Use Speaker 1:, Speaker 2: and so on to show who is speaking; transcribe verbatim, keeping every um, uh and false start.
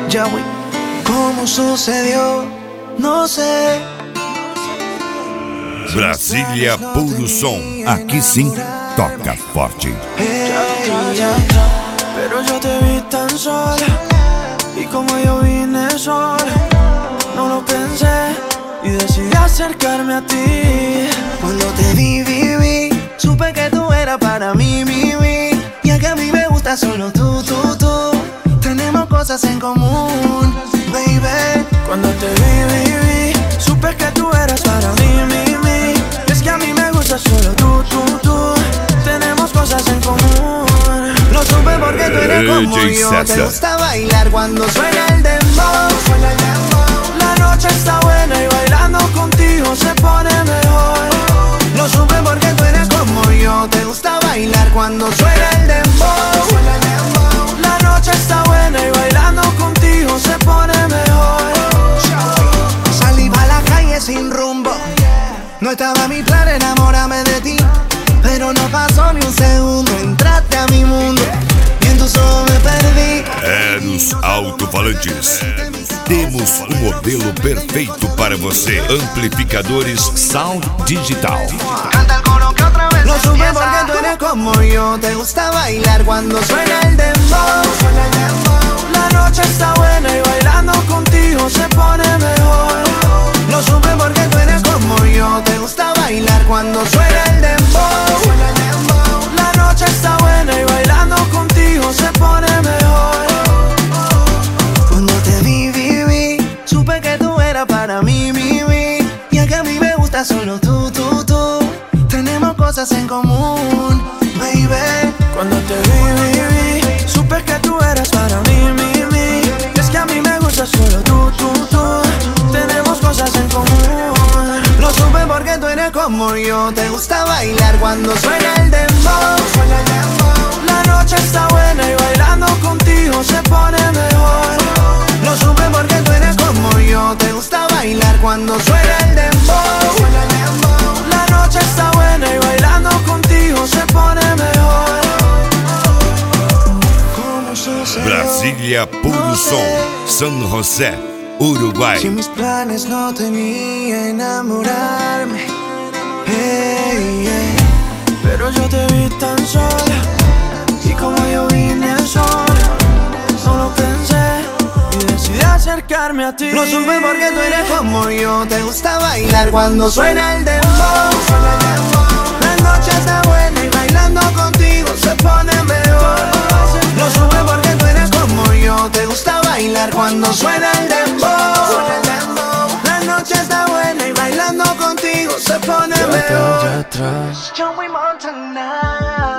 Speaker 1: Ya, güey. ¿Cómo sucedió? No sé.
Speaker 2: Brasília Puro Som. Aqui sim, toca forte.
Speaker 1: Hey, yeah. Pero yo te vi tan sola, y como yo vine sola, no lo pensé y decidí acercarme a ti. Cuando te vi, vi, vi, supe que tú eras para mí, mi, mi. Y es que a mí me gusta solo tú, tú, tú. Tenemos cosas en común, baby. Cuando te vi, vi, vi, supe que tú eras para mí, mi, mi. Y es que a mí me gusta solo tú, tú, tú. Tenemos cosas en común. Lo supe porque tú eres como yo. Te gusta bailar cuando suena el dembow. La noche está buena y bailando contigo se pone mejor. Lo supe porque tú eres como yo. Te gusta bailar cuando suena el dembow. La noche está buena y bailando contigo se pone mejor. Salí pa' la calle sin rumbo. No estaba mi plan enamorarme de ti, pero no pasó ni un segundo. Entraste a mi mundo y en tus ojos me perdí.
Speaker 2: Eros Alto-Falantes. Temos o modelo perfeito para você. Amplificadores Sound Digital.
Speaker 1: Canta el coro que otra vez. Lo supe porque tú eres como yo. Te gusta bailar cuando suena el dembow. La noche está buena y bailando contigo se pone mejor. Lo supe porque tú eres como yo. Te gusta bailar cuando suena el dembow. La noche está buena y bailando contigo se pone mejor. Cuando te vi, vi, vi, supe que tú eras para mí, mi, mi. Y es que a mí me gusta solo tú, tú, tú. Tenemos cosas en común, baby. Cuando te vi, vi, vi, supe que tú eras para mí, mi, mi. Y es que a mí me gusta solo tú, tú, tú. Tenemos cosas en común. Lo supe porque tú eres como yo. Te gusta bailar cuando suena el dembow. La noche está buena y bailando contigo se pone mejor. Lo supe porque tú eres como yo. Te gusta bailar cuando suena el dembow. La noche está buena y bailando contigo se pone mejor. ¿Cómo sucedió?
Speaker 2: Brasília Puro Som, San José, Uruguay.
Speaker 1: Si mis planes no tenía enamorarme, hey, hey. Pero yo te vi tan sola, y como yo vine sola, no lo pensé y decidí acercarme a ti. Lo supe porque tú eres como yo. Te gusta bailar cuando suena el dembow. La noche está buena y bailando contigo se pone mejor. Lo supe porque tú eres como yo. Te gusta bailar cuando suena el dembow. La noche está buena y bailando contigo se pone mejor. Joey Montana.